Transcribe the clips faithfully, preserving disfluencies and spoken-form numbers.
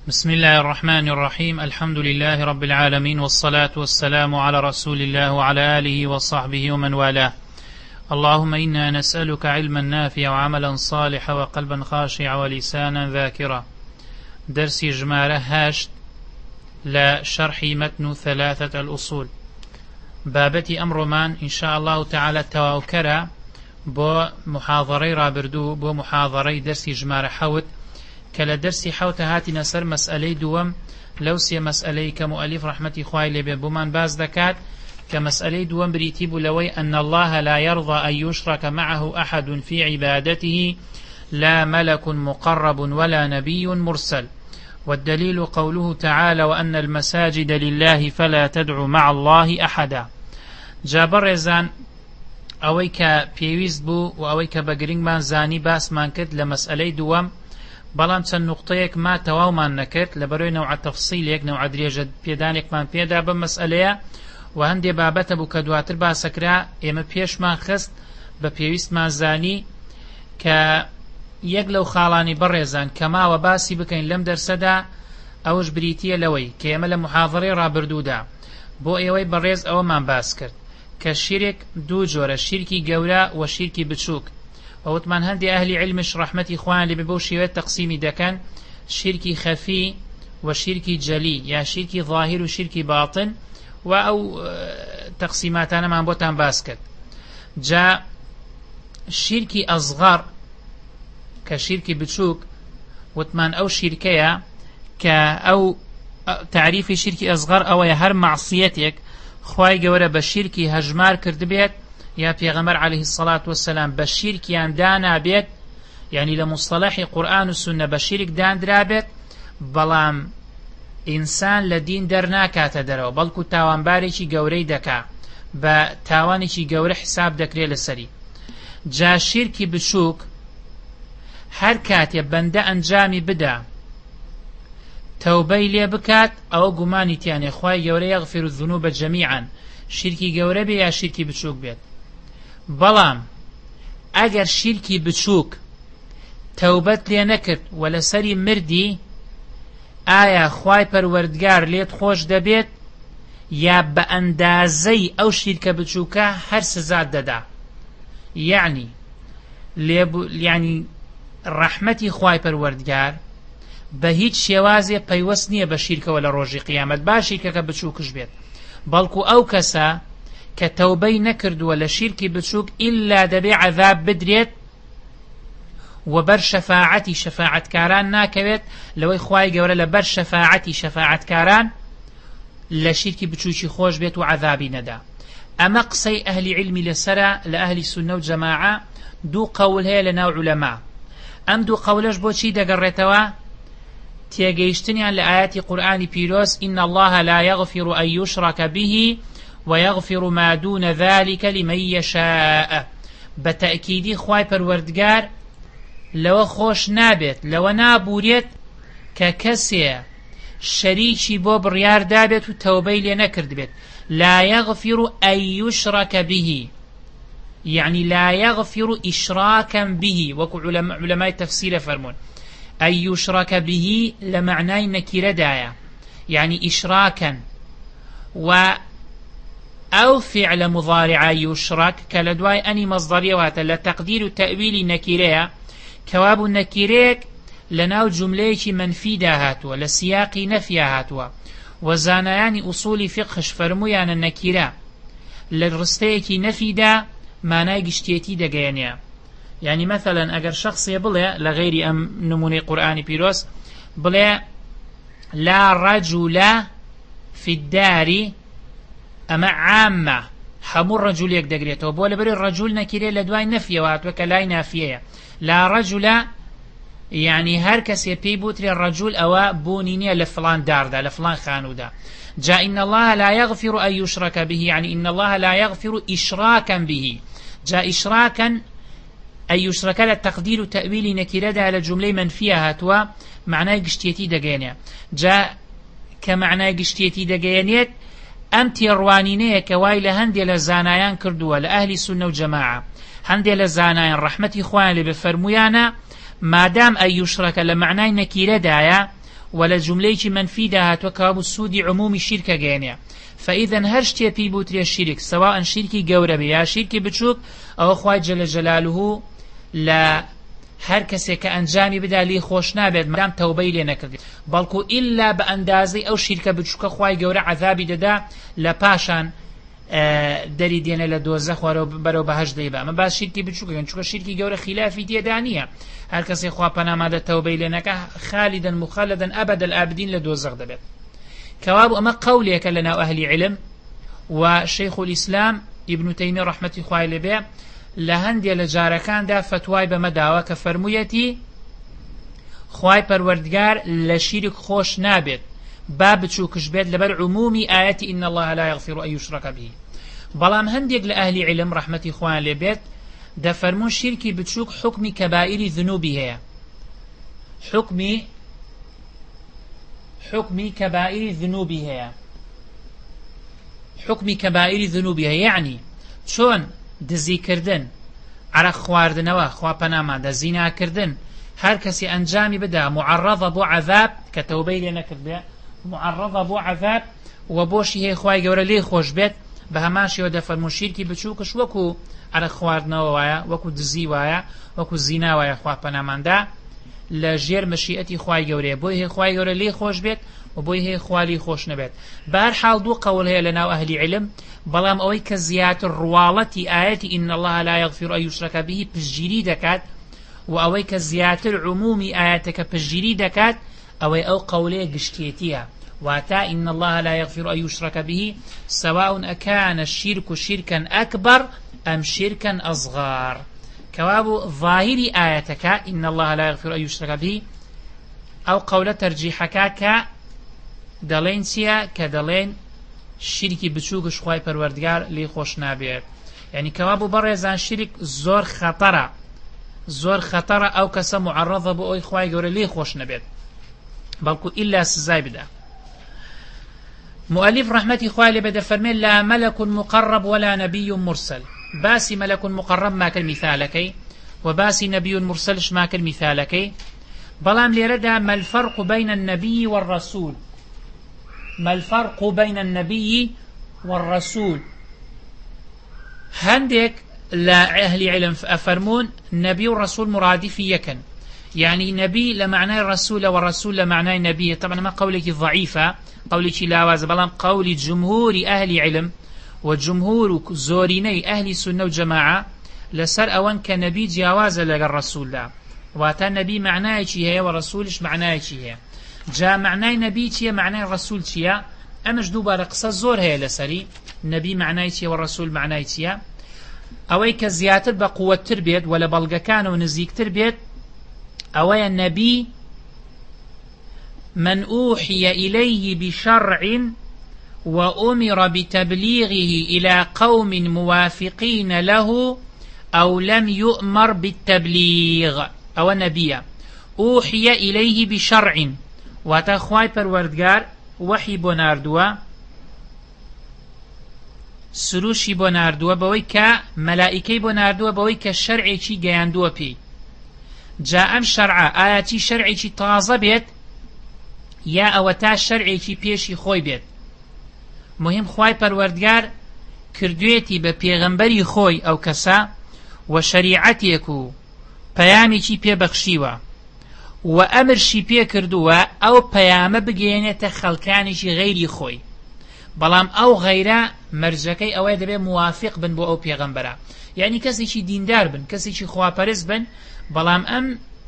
بسم الله الرحمن الرحيم. الحمد لله رب العالمين، والصلاة والسلام على رسول الله وعلى آله وصحبه ومن والاه. اللهم إنا نسألك علما نافعا وعملا صالحا وقلبا خاشعا ولسانا ذاكرا. درس جمارة هاشت لشرح متن ثلاثة الأصول. بابتي أمر من إن شاء الله تعالى تواوكرا بو محاضري رابردو بو محاضري درس جمارة حوت كلا درسي حوت هاتي نسر مسألة دوم لو سي مسألة كمؤلف رحمتي خواهي لبي بومان باز دكات كمسألة دوم بريتيب لوي أن الله لا يرضى أن يشرك معه أحد في عبادته، لا ملك مقرب ولا نبي مرسل. والدليل قوله تعالى: وأن المساجد لله فلا تدعو مع الله أحدا. جابر زان أويك بيويز بو وأويك بقرين من زاني باس من كد لمسألة دوم، بەڵام چەند نوقطەیەک ما تەواومان نەکرد لەبەرەوەی نەوع تەفسیلێک نەوع درێژە پێدانێکمان پێدا بەم مەسئلەیە و هەندێ بابەتە بوو کە دواتر باسەکرا ئێمە پێشمان خست بە پێویستمان زانی کە یەک لەو خاڵانی بەڕێزان کە ماوە باسی بکەین لەم دەرسەدا ئەوش بریتیە لەوەی کە ئێمە لە محاضەڕەی ڕابردوودا بۆ ئێوەی بەڕێز ئەوەمان باس کرد کە شیرێک دوو جۆرە، شیرکی گەورە و شیرکی بچووک. ووتمان هندي أهل علمش رحمتي إخوان اللي ببوشيوات تقسيمي دكان شركي خفي وشركي جلي، يا شركي ظاهر وشركي باطن، أو تقسيمات أنا ما بوتان باسكت. جاء شركي أصغر كشركي بتشوك، وتمان أو شركية كأو تعريف شركي أصغر أو يهر معصيتك خواي جورا بشركي هجمار كردبيت يا پیغمبر عليه الصلاة والسلام بشيركيان دانا بيت، يعني لمصطلح قرآن والسنة بشيرك دان درابت بلام إنسان لدين درنا كاتا درو بلكو تاوان باريشي قوري دكا بتاوانيشي قوري حساب دكري لسري. جا شيركي بشوك هر كات يبنده انجامي بدا توبي لي بكات او قماني تياني خواهي قوري يغفر الذنوب جميعا، شيركي قوري بي يا شيركي بشوك بيت. بەڵام ئەگەر شیرکی بچووک تەوبەت لێ نەکرد و لەسەری مردی، ئایا خوای پەروەردگار لێت خۆش دەبێت یا بە ئەندازەی ئەو شیرکە بچووکە هەر سزات دەدا؟ یعنی یعنی ڕەحمەتی خوای پەروەردگار بە هیچ شێوازێ پەیوەست نییە بە شیرکەوە لە ڕۆژی قیامەت، با شیرکەکە بچووکش بێت، بەڵکو ئەو کەسە کە تەوبەی نەکردووە لە شیرکی بچووک ئیلا دەبێ عەذاب بدرێت و بەر شەفاعەتی شەفاعەتکاران ناکەوێت، لەوەی خوای گەورە لە بەر شەفاعەتی شەفاعەتکاران لە شیرکی بچووکی خۆش بێت و عەذابی نەدا. ئەمە قسەی ئەهلی عیلمی لەسەرە لە ئەهلی سونە و جەماعە. دوو قەول هەیە لە ناو عولەما. ئەم دوو قەولەش بۆچی دەگەڕێتەوە؟ تێگەیشتنیان لە ئاەتی قورئانی پیرۆز: إن الله لا يغفر أن يشرك به ويغفر ما دون ذلك لمن يشاء. بتأكيدي خواي پروردگار لو خوش نابت لو نابوريت ككسي شريكي بو بريار دابت وتوبي لنكرد بيت. لا يغفر أن يشرك به، يعني لا يغفر إشراكا به، وكو علماء, علماء تفسير فرمون أن يشرك به لمعنى نكير دايا، يعني إشراكا. و أو فعل مضارع يشرك كالدواي أني مصدرية وهذا لتقدير تأويل نكيرية كواب النكيريك لناو جملة منفي داهاتوا لسياق نفي هاتوا. وزانيان أصول فقهش فرمويان النكيرة للرستيك نفي دا ما نايقشتيتي دا قيانيا. يعني مثلا أجر شخص يبلي لغير أم نموني قرآن بيروس بلي لا رجل في الدار، أما عامة همو الرجل يك دقريته وبولا بري الرجل نكيري لدواي نفيه واتوك لاي نافيه. لا رجل يعني هر كسي بيبوتري الرجل أو بونيني لفلان دار دا لفلان خانو دا. جاء إن الله لا يغفر أن يشرك به، يعني إن الله لا يغفر إشراكا به. جاء إشراكا أن يشرك للتقدير تأويل نكيرة دا لجملة منفية هاتوا معناه قشتيتي دقينيا. جاء كمعناه قشتيتي دقينيت ئەم تێڕوانینەیە کە وای لە هەندێک لە زانایان کردووە لە ئەهلی سونە و جەماعە، هەندێک لە زانایان ڕەحمەتی خۆیان لێ بفەرموویانە مادام ئەیوشڕەکە لە معنای نەکیرەدایە ولا جملة منفي دهات وكاب السود عموم الشرك جانيا فإذا هرشتي بيبوتري الشرك سواء شركي جوربي يا شركي بتشوك أو خواي جل جلاله لا هر کسی که انجامی بده لی خوش نبید مدام توبه لی نکرد بلکو إلا بأندازی او شرکه بچوک خواهی گوره عذابی داده لپاشان دری دینه لدوزخ و برو بهش دیبه اما باز شرکی بچوک یعنی چوک شرکی گوره خلافی تیدانیه هر کسی خواه پنامه ده توبه لی نکه خالدا مخلدا أبد الآبدين لدوزخ دبید كواب أما قوليك لنا أهل علم وشيخ الإسلام ابن تيمية رحمة الله عليه لهندي لجاركان دا فتواي بمداوة كفرميتي خواي پروردگار لشرك خوش نابد باب تشوكش بيت لبر عمومي آياتي إن الله لا يغفر أن يشرك به بلام هنديك لأهل علم رحمة الله عليه دا فرمون شركي بتشوك حكم كبائر ذنوبها حكم حكم كبائر ذنوبها حكم كبائر ذنوبها يعني شون دزی کردن عرق خواردنەوە خوا پەنامان دە زینا کردن هەر کەسی ئەنجامی بدا معرضە بۆ عەذاب کە تەوبەی لێ نەکردبێ معرضە بۆ عەذاب و بۆشی هەیە خوای گەورە لێی خۆش بێت بە هەمان شێوە دەفەرموو شیرکی بچووکش وەکو عرق خواردنەوە وایە وەکو دزی وایە وەکو زینا وایە خوا پەناماندا لە ژێر مەشیئەتی خوای گەورەیە بۆی هەیە خوای گەورە لێی خۆش بێت و بۆی هەیە خوا لێی خۆش نەبێت بەهەرحاڵ دوو قەول هەیە لەناو ئەهلی علم بەڵام ئەوەی کە زیاتر ڕواڵەتی ئاەتی ئین الله لا یغفر ئەن یوشرەک به پشگیری دەکات و ئەوەی کە زیاتر عمومی ئاەتەکە پشگیری دەکات ئەوەی ئەو قەولەیە گشتێتیە واتە ئین الله لا یغفر ئەن یوشرەک به سواء أكان الشرك شركا أكبر أم شركا أصغر كواب ظاهري آياتك إن الله لا يغفر أن يشرك به أو قول ترجيحك كدلين سيا كدلين شركي بچوك شخواي پروردگار لي خوش نابيت يعني كواب برزان شرك زور خطرة زور خطرة أو كسا معرضة بأوي خواي قول لي خوش نابيت بلكو إلا سزاي بدا مؤلف رحمة خوالي بدا فرمين لا ملك مقرب ولا نبي مرسل باسي ملك مقرب ما كالمثالكي وباسي نبي مرسلش ما كالمثالكي بلام ليردا ما الفرق بين النبي والرسول ما الفرق بين النبي والرسول هندك لا أهل علم أفرمون نبي والرسول مرادفي يكن يعني نبي لمعنى الرسول والرسول لمعنى النبي طبعا ما قولك ضعيفة قولك لا واز بلام قول جمهور أهل علم وجمهور زوريني أهل سنة وجماعة لسر أوان كنبي جواز لغا الرسول لا واتا نبي معناه چي هي ورسولش معناه چي هي جا معناه نبي چي معناه الرسول چي أمش دوباره قصة زور هي لسري نبي معناه چي والرسول معناه چي أوي كزياتر بقوة تربيت ولا بلغا كان ونزيك تربيت أوي النبي من أوحي إليه بشرع وأمر بتبليغه إلى قوم موافقين له أو لم يؤمر بالتبليغ أو نبي أوحي إليه بشرع وتخواي پروردگار وحي بناردوا سروشي بناردوا بويك ملائكي بناردوا بويك الشرعي چي گياندوا بي جاء شرع آياتي شرعي چي تازه بيت يا أوتا شرعي چي بيشي خوي بيت مهم خواي پروردگار کردوێتی بە پێغەمبەری خۆی ئەو کەسە و شەریعەتێک و پەیامێکی پێبەخشیوە و ئەمرشی پێ کردووە ئەو پەیامە بگەێنێتە خەڵکانێکی غەیری خۆی بەڵام ئەو غەیرە مەرجەکەی ئەوەی دەبێت موافق بن بۆ ئەو پێغەمبەرە یعنی کەسێکی دیندار بن کەسێکی خواپەرست بن بەڵام ئەم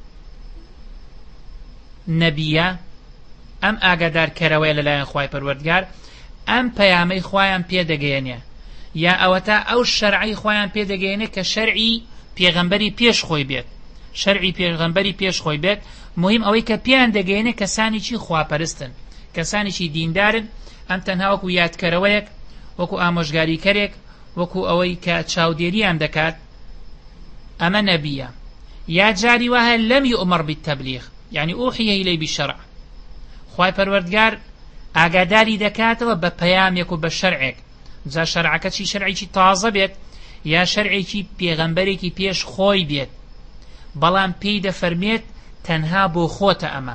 نەبیە ئەم ئاگادارکەرەوەی لەلایەن خوای پەروەردگار ئەم پەیامەی خۆیان پێدەگەێنێ یا ئەوەتا ئەو شەرعی خۆیان پێدەگەێنێ کە شەرعی پێغەمبەری پێش خۆی بێت شەرعی پێغەمبەری پێش خۆی بێت مهم ئەوەی کە پێیان دەگەێنێ کەسانێکی خواپەرستن کەسانێکی دیندارن ئەم تەنها وەکو یادکەرەوەیەک وەکو ئامۆژگاریکەرێک وەکو ئەوەی کە چاودێریان دەکات ئەمە نەبیە یا جاری وهە لەم یؤمەر بالتەبلیغ یعنی ئوحیە ئیلەیه بالشەرع خوای پەروەردگار ئاگاداری دەکاتەوە بە پەیامێک و بە شەرعێک جا شەرعەکەی شەرعێکی تازە بێت یا شەرعێکی پێغەمبەرێکی پێش خۆی بێت بەڵام پێی دەفەرمێت تەنها بۆ خۆتە ئەمە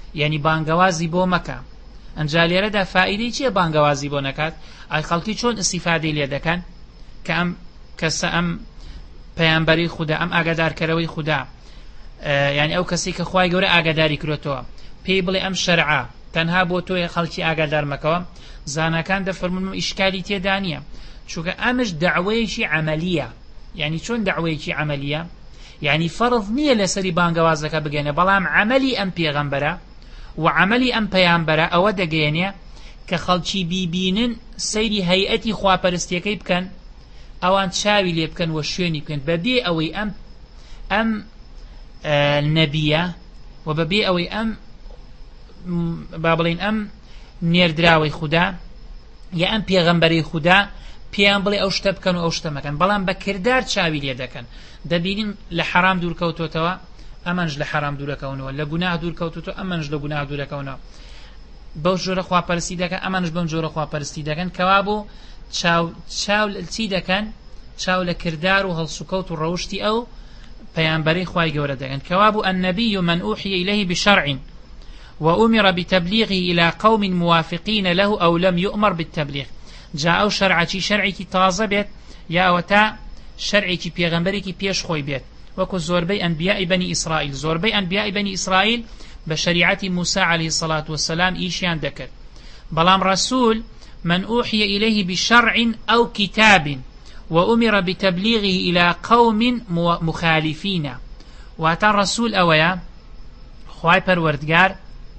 یعنی بانگەوازی بۆ مەکە. ئەنجا لێرەدا فائیدەی چییە بانگەوازی بۆ نەکات؟ ئای خەڵکی چۆن ئیستیفادەی لێ دەکەن کە ئەم کەسە ئەم پەیامبەری خودا ئەم ئاگادارکەرەوەی خودا، یعنی ئەو کەسی کە خوای گەورە ئاگاداری کردوتەوە پێی بڵێ ئەم شەرعە تەنها بۆ تۆی خەڵکی ئاگادار مەکەوە. زانەکان دەفەرمون ئیشکالی تێدا نییە، چونکە ئەمش دەعوەیەکی عەمەلیە. یعنی چۆن دەعوەیەکی عەمەلیە؟ یعنی فەرض نییە لەسەری بانگەوازەکە بگەێنێ، بەڵام عەمەلی ئەم پێغەمبەرە و عەمەلی ئەم پەیامبەرە ئەوە دەگەێنێ کە خەڵکی بیبینن سەیری هەیئەتی خواپەرستیەکەی بکەن، ئەوان چاوی لێ بکەن و شوێنی بکەن بەبێ ئەوەی ئەم ئەم نەبیە و بەبێ ئەوەی ئەم با بڵێن ئەم نێردراوەی خودا یا ئەم پێغەمبەرەی خودا پێیان بڵێ ئەو شتە بکەن و ئەو شتە مەکەن، بەڵام بە کردار چاوی لێ دەکەن. دەبینین لە حەرام دوورکەوتوتەوە ئەمەش لە حەرام دوورەکەونەوە، لە گوناه دوورکەوتوتەوە ئەمەش لە گوناه دوورەکەونەوە، بەو جۆرە خواپەرستی دەکەن ئەمەش بەم جۆرە خواپەرستی دەکەن. کەوا بوو چاو چاو چی دەکەن؟ چاو لە کردار و هەڵسوکەوت و ڕەوشتی ئەو پەیامبەرەی خوای گەورە دەکەن. کەوا بوو النبي من أوحي إليه بشرع وأمر بتبليغه إلى قوم موافقين له أو لم يؤمر بالتبليغ. جاء شرعي شرعي تازه بيت يا وتا شرعي بيغمبري بيش خوي بيت، وكو زوربي أنبياء بني إسرائيل. زوربي أنبياء بني إسرائيل بشريعة موسى عليه الصلاة والسلام إيشيان دكر. بلام رسول من أوحي إليه بشرع أو كتاب وأمر بتبليغه إلى قوم مخالفين. واتا رسول أويا خواي پروردگار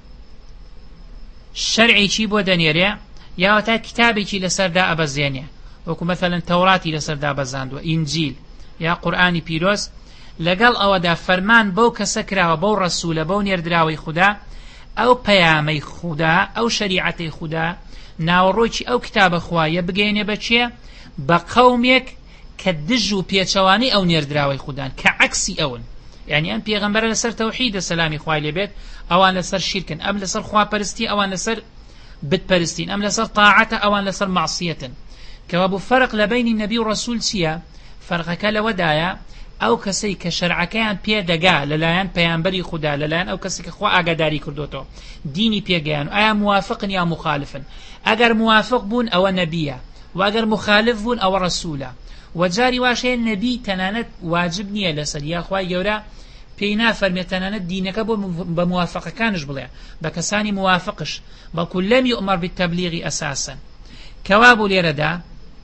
شرعي چی بۆ دەنێرێ یا وەتا کتابێکی لەسەردا ئەبەزێنێ، وەکو مەثەڵەن تەوراتی لەسەردا بەزاندووە، ئینجیل یا قورئانی پیرۆز. لەگەڵ ئەوەدا فەرمان بەو کەسە کراوە، بەو ڕەسوولە، بەو نێردراوەی خودا، ئەو پەیامەی خودا، ئەو شەریعەتەی خودا ناوەڕۆکی ئەو کتابە خوایە بگەێنێ بە چێ؟ بە قەومێک کە دژ و پێچەوانی ئەو نێردراوەی خودان، کە عەکسی ئەون. یعنی ئەم پێغەمبەرە لەسەر تەوحیدە سەلامی خوای لێبێت، ئەوان لەسەر شیرکن، ئەم لەسەر خواپەرستی، ئەوان لەسەر بتپەرستین، ئەم لەسەر تاعەتە، ئەوان لەسەر معسیەتن. کەوا بوو فەرق لە بینی نەبی و ڕەسوول چییە؟ فەرقەکە لەوەدایە ئەو کەسەی کە شەرعەکەیان پێدەگا لەلایەن پەیامبەری خودا، لەلایەن ئەو کەسی کە خوا ئاگاداری کردوتەوە دینی پێگەیان، ئایا موافقن یا مخالفن؟ ئەگەر موافق بوون ئەوە نەبیە، و ئەگەر مخالف بوون ئەوە ڕەسوولە. و جاری واشەیە نەبی تەنانەت واجب نییە لەسەر، یا خوای گەورە پێی نافەرمێت تەنانەت دینەکە بۆ بە موافقەکانش بڵێ، بە کەسانی موافقش، بەڵکو لەم یؤمەر بالتەبلیغ ئەساسەن. کەوا بوو لێرەدا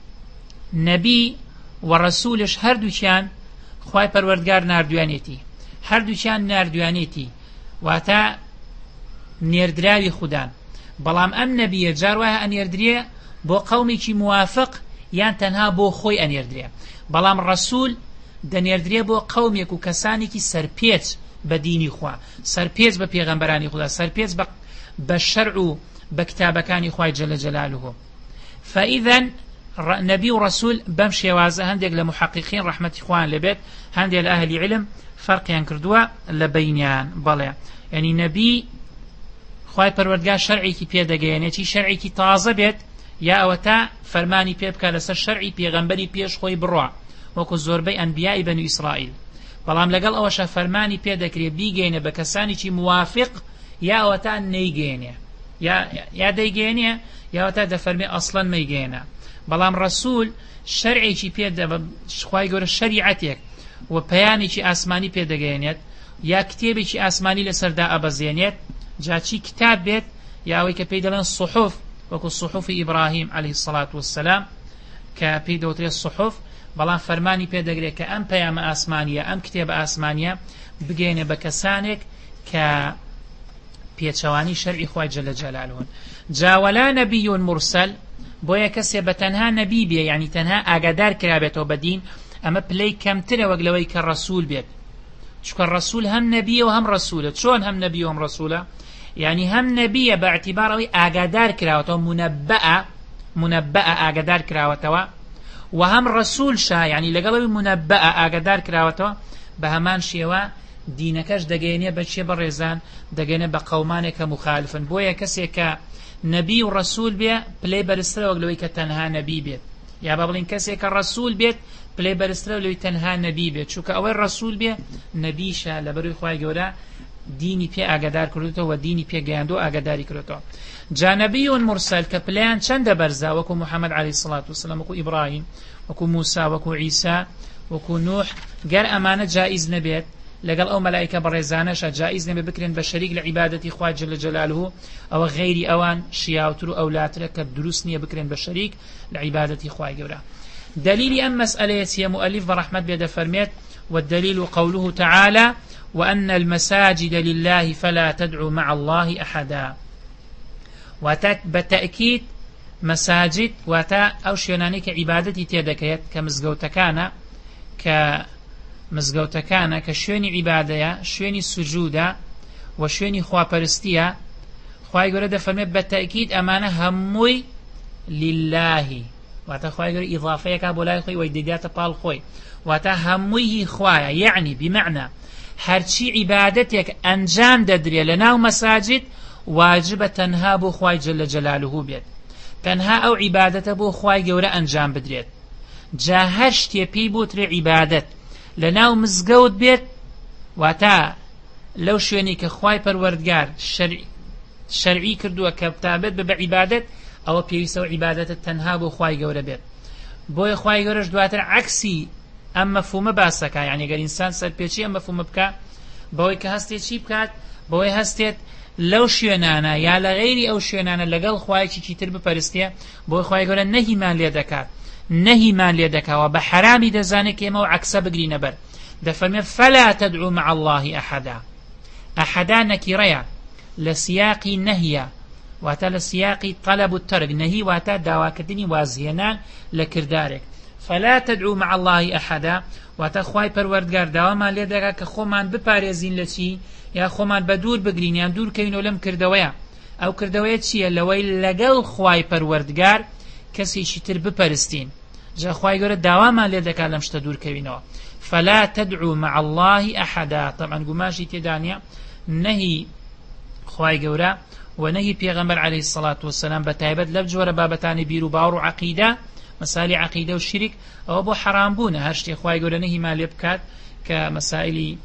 نەبی و ڕەسوولش هەردووکیان خوای پەروەردگار ناردوانێتی، هەردووکیان ناردوانێتی، واتە نێردراوی خودان. بەڵام ئەم نەبیە جار وایە ئەنێردرێ بۆ قەومێکی موافق یان تەنها بۆ خۆی ئەنێردرێ، بەڵام ڕەسوول دەنێردرێ بۆ قەومێک و کەسانێکی سەرپێچ بە دینی خوا، سەرپێچ بە پێغەمبەرانی خوددا، سەرپێچ بە شەرع و بە کتابەکانی خوای جەلە جەلالوه. فەئیذەن نەبی و ڕەسوول بەم شێوازە هەندێک لە محەقیقین ڕەحمەتی خوان لەبێت، هەندێک لە ئەهلی علم فەرقیان کردووە لە بەینیان. بەڵێ یعنی نەبی خوای پەروەردگار شەرعێکی پێدەگەیەنێتی، شەرعێکی تازە بێت، یا ئەوە تا فەرمانی پێ بکات لەسەر شەرعی پێغەمبەری پێش خۆی بڕوا، وەکو زۆربەی ئەنبیای بەنی ئیسرائیل. بەڵام لەگەڵ ئەوەشە فەرمانی پێدەکرێت بیگەینە بە کەسانێکی موافق، یا ئەوە تا نەیگەێنێ، یا دەیگەێنێ یا ئەوە تا دەفەرمێ ئەسڵەن مەیگەێنە. بەڵام ڕەسوول شەرعێکی پێدە، خوای گەورە شەریعەتێک و پەیامێکی ئاسمانی پێدەگەێنێت، یا کتێبێکی ئاسمانی لەسەردا ئەبەزێنێت، جاچی کتاب بێت یا ئەوەی کە پێی دەڵێن سوحوف، وەکو سوحوفی ئیبراهیم عەلەیهی السەڵات وەسسەلام کە پێی دەوترێت سوحوف. بەڵام فەرمانی پێدەگرێت کە ئەم پەیامە ئاسمانیە، ئەم کتێبە ئاسمانیە بگەێنێ بە کەسانێک کە پێچەوانی شەرعی خوای جەلە جەلالوون. جاوەلا نەبیون مرسەل، بۆیە کەسێ بە تەنها نەبی بێ، یعنی تەنها ئاگادار کرابێتەوە بە دین، ئەمە پلەی کەمترە وەک لەوەی کە ڕەسوول بێت. چونکە ڕەسوول هەم نەبیە و هەم ڕەسوولە. چۆن هەم نەبیە و هەم ڕەسوولە؟ یعنی هەم نەبیە بە ئەعتیبارەوەی ئاگادار کراوەتەوە، منەبەئە منەبەئە ئاگادار کراوەتەوە، و هەم ڕەسوولشە، یعنی لەگەڵەوەی منەبەئە ئاگادار کراوەتەوە، بە هەمان شێوە دینەکەش دەگەێنێ بە چێ بەڕێزان؟ دەگەێنێ بە قەومانێک کە مخالفن. بۆیە کەسێک کە نەبی و ڕەسوول بێ پلەی بەرزترە وەک لەوەی کە تەنها نەبی بێت، یا با بڵین کەسێک کە ڕەسوول بێت پلەی بەرزترە لەوەی تەنها نەبی بێت، چونکە ئەوەی ڕەسوول بێ نەبیشە، لەبەروی خوای گەورە دینی پێ ئاگادار کردوتەوە و دینی پێ گەیاندۆ ئاگاداری کردوتەوە. جا نەبیون مرسەل کە پلەیان چەندە بەرزا وەکو محەممەد عەلەیهی سڵات وسەلام، وەکو ئیبراهیم، وەکو موسا، وەکو عیسا، وەکو نوح، گەر ئەمانە جائز نەبێت لەگەڵ ئەو مەلائیکە بەڕێزانەشە جائز نەبێت بکرێن بە شەریک لە عیبادەتی خوا جەل جەلالوه، ئەوە غەیری ئەوان شیاوتر و ئەولاترە کە دروست نییە بکرێن بە شەریک لە عیبادەتی خوای گەورە. دلیلی ئەم مەسئلەیە چییە؟ مؤلف بەڕەحمەت بێ دەفەرمێت والدليل قوله تعالى وأن المساجد لله فلا تدعوا مع الله أحدا. واتا بتأكيد مساجد واتا أو شينانيك عبادتي تيدكيت كمزقوتكانا كمزقوتكانا كشويني عبادية شويني سجودة وشويني خواپرستية. خواهي قرد فرميت بالتأكيد أمانة هموي لله، واتا خواهي قرد إضافية كابولاي خوي ويديدات بال خوي، واتا همويه خوايا، يعني بمعنى هرچی عبادتك انجام ددري لناو مساجد واجب تنها بو خواي جل جلاله بيت، تنها او عبادته بو خواي گەورە انجام بدريت. جا هر شتي پێی بوترێ عبادت لناو مزگەوت بێت، واتا لو شوێنی کە خواي پەروەردگار شەرعی کردووە کە تابێت بە عبادت، ئەوە پێویستە عبادتت تەنها بۆ خواي گەورە بێت. بۆیە خواي گەورەش دواتر عکسی ئەم مەفهومە باسەکە، یعنی گەر ئینسان سەرپێچی ئەم مەفهومە بکات بەوەی کە هەستێت چی بکات، بەوەی هەستێت لەو شوێنانە یا لە غەیری ئەو شوێنانە لەگەڵ خوایەکی تر بپەرستێ، بۆی خوای گەورە نەهیمان لێ دەکات نەهیمان لێ دەکاوە بە حرامی دەزانێت کە ئێمە و عەکسە بگرینە بەر. دەفەرمێت فەلا تەدعوا مع الله ئەحەدا. ئەحەدا نەکیڕەیە لە سیاقی نەهیە، واتە لە سیاقی طەلەب و تەرک. نەهی واتە داواکردنی وازهێنان لە کردارێک. فلا تدعوا مع الله أحدا، واتا خواي پروردگار داوامان لێ دەکات کە خۆمان بپارێزین لە چی، یا خۆمان بە دوور بگرین یان دوور کەینەوە لەم کردەوەیە. ئەو کردەوەیە چییە؟ لەوەی لەگەڵ خواي پەروەردگار کەسێکی تر بپەرستین. جا خواي گەورە داوامان لێ دەکات لەم شتە دوور کەوینەوە. فلا تدعوا مع الله أحدا. طبعا گوماشی تێدا نییە نەهی خواي گەورە و نەهی پێغەمبەر عەلەیهی الصلاة والسلام بەتایبەت لەم جۆرە بابەتانی بیر و باوەڕ و عەقیدە، مسائل عقيدة والشرك أو أبو حرام بونا هرشتي خواهي قولنا هي ما لبكات كمسائل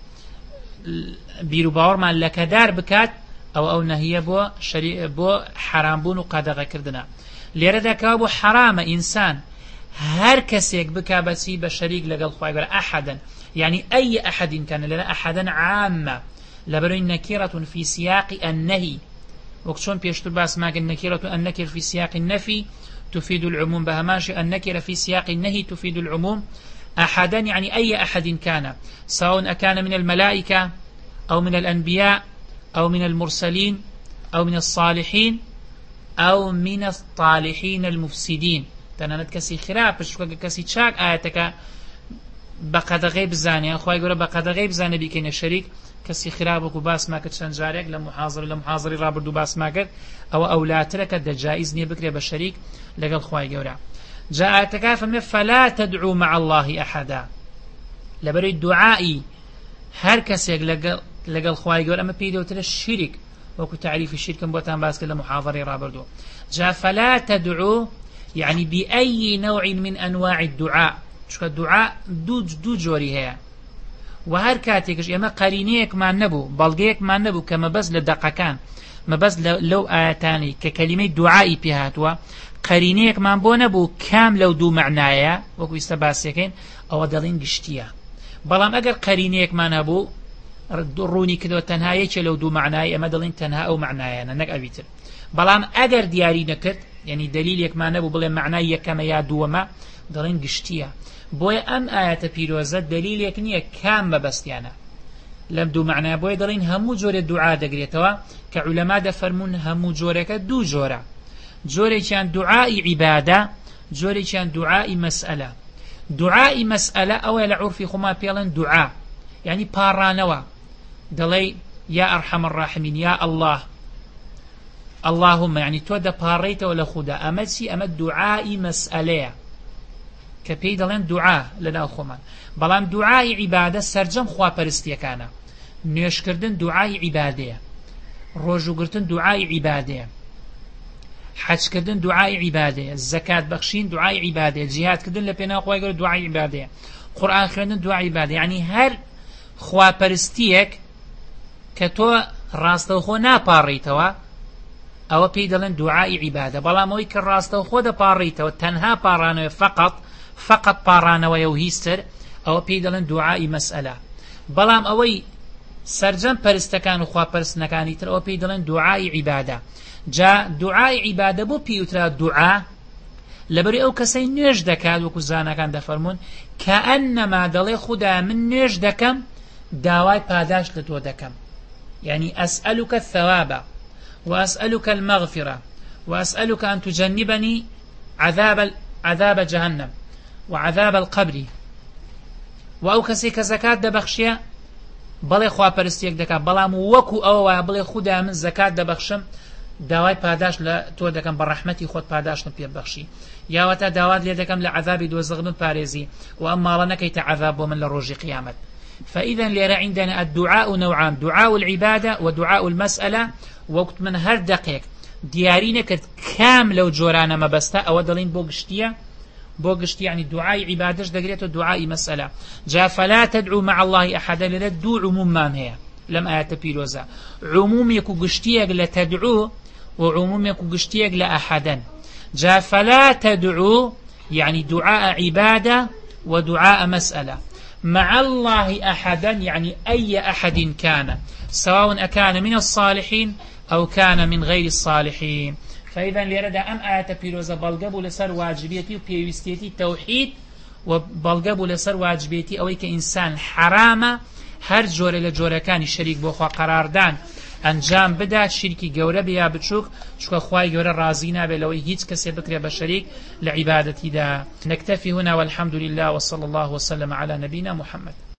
بيرو باور ما لكدار بكات أو أو نهي بو شري بو حرام بون وقادغة كردنا ليردا كابو حرام إنسان هر كسيك بكابسي بشريك لقل خواهي قول أحدا، يعني أي أحد كان لنا أحدا عامة لبرو نكيرة في سياق النهي، وكشون بيشتر باس ما النكيرة النكر في سياق النفي تفيد العموم بهماش، النكرة في سياق النهي تفيد العموم. أحدا يعني أي أحد كان، سواء أكان من الملائكة أو من الأنبياء أو من المرسلين أو من الصالحين أو من الطالحين المفسدين. تنانت كسي خراب بشكوك كسي تشاك آياتك بقد غيب زاني أخوة يقول بقد غيب زاني بكين الشريك كسي خرابك وباس ما كتشان جاريك لمحاضر لمحاضر رابر دو باس ما كت أو أولاترك دا جائز نية بكري بشريك لقل خواهي قورا. جاء تكافا فلا تدعو مع الله أحدا. لبري الدعائي هر كسيك لقل خواهي قورا أما بيدو تلا الشرك وكو تعريف الشرك بوتان باسك لمحاضر رابر دو. جاء فلا تدعو يعني بأي نوع من أنواع الدعاء. شو الدعاء دو, دو جوري هي وهر كاتيكش اما قرينيك ما نبو بلغيك ما نبو كما بس لدقكان ما بس لو آياتاني ككلمة دعائي بهاتوا قرينيك ما بو نبو كام لو دو معنايا وكو استباسيكين او دلين قشتيا. بلام اگر قرينيك ما نبو روني كدو تنهايك لو دو معنايا اما دلين تنها او معنايا نك ابيتر. بلام اگر دياري نكت يعني دليلك ما نبو بلين معنايا كما يا دوما دلين قشتيا. بۆیە ئەم ئاەتە پیرۆزە دلیلێک نییە کام مەبەستیانە لەم دوو معنای، بۆیە دەڵێن هەموو جۆرە دوعا دەگرێتەوە کە عولەما دەفەرمون هەموو جۆرەکە دوو جۆرە، جۆرێکیان دوعای عیبادە، جۆرێکیان دوعای مەسئەلە. دوعای مەسئەلە ئەوەیە لە عورفی خۆمان پێڵێن دوعا، یعنی پاڕانەوە، دەڵێ یا ئەرحەم الراحمین یا الله اللهم، یعنی تۆ دەپاڕێیتەوە لە خودا. ئەمە چی؟ ئەمە دوعای مەسئەلەیە کە پێی دەڵێن دوعا لەناو خۆمان. بەڵام دوعای عیبادە سەرجەم خواپەرستیەکانە. نوێشکردن دوعای عیبادەیە، ڕۆژوگرتن دوعای عیبادەیە، حەجکردن دوعای عیبادەیە، زەکات بەخشین دوعای عیبادەیە، جیهادکردن لە پێناو خوای گەورە دوعای عیبادەیە، قورئان خوێندن دوعای عیبادەیە. یعنی هەر خواپەرستیەک کە تۆ ڕاستەوخۆ ناپاڕیتەوە ئەوە پێی دەڵێن دوعای عیبادە. بەڵام ئەوەی کە ڕاستەوخۆ دەپاڕیتەوە تەنها پاڕانەوە فقط فقط پاڕانەوەیە و هیچتر ئەوە پێی دەڵێن دوعای مەسئلە. بەڵام ئەوەی سەرجەم پەرستەکان و خواپەرستنەکانی تر ئەوە پێی دەڵێن دوعای عیبادە. جا دوعای عیبادە بۆ پێوترا دوعا لەبەر ئەو کەسەی نوێژ دەکات وەکو زانەکان دەفەرمون کە ئەنەما دەڵێ خوددا من نوێژ دەکەم داوای پاداش لە تۆ دەکەم. يعني أسألك الثواب وأسألك المغفرة وأسألك أن تجنبني عذاب عذاب جهنم وعذاب القبر. وأو كسي كزكاة دبخشية بڵێ خواپەرستیەک دەکات بەڵام وەکو ئەوە بڵێ خوددا من زەکات دەبەخشم داوای پاداش لە تۆ دەکەم بە ڕەحمەتی خۆت پاداشم پێ ببەخشی یاوەتە داوات لێ دەکەم لە عەذابی دۆزەخ بپارێزی و ئەم ماڵە نەکەیتە عەذاب بۆ من لە ڕۆژی قیامەت. فإذا لێرە عندنا الدعاء نوعان دعاء العبادة ودعاء المسألة. وەکت من هەر دقێک دیاری نەکرد کام لەو جۆرانە مەبەستە ئەوە دەڵین بۆ گشتیە بۆ گشتی يعني دعای عیبادەش دەگرێتەوە دوعای مەسئلە. جا فلا تدعو مع الله أحدا لێرە دوو عموممان هەیە لەم ئاەتە پیرۆزە عمومێک و گشتیەک لە تدعو وعمومێک و گشتیەک لە ئەحەدەن. جا فلا تدعو يعني دعاء عبادة ودعاء مسألة مع الله أحدا يعني أي أحد كان سواء أكان من الصالحين أو كان من غير الصالحين. فإذا ليرد أم آية بيروزة بلغبو لسر واجبيتي وبيوستيتي توحيد وبلغبو لسر واجبيتي أو كإنسان حرامة هر جورة لجورة كان الشريك بوخوا قراردان انجام بدا شركي جورة بيا بتشوك شكو خواي جورة رازينا بلوي هيت كسي بكري بشريك لعبادتي دا. نكتفي هنا والحمد لله وصلى الله وسلم على نبينا محمد.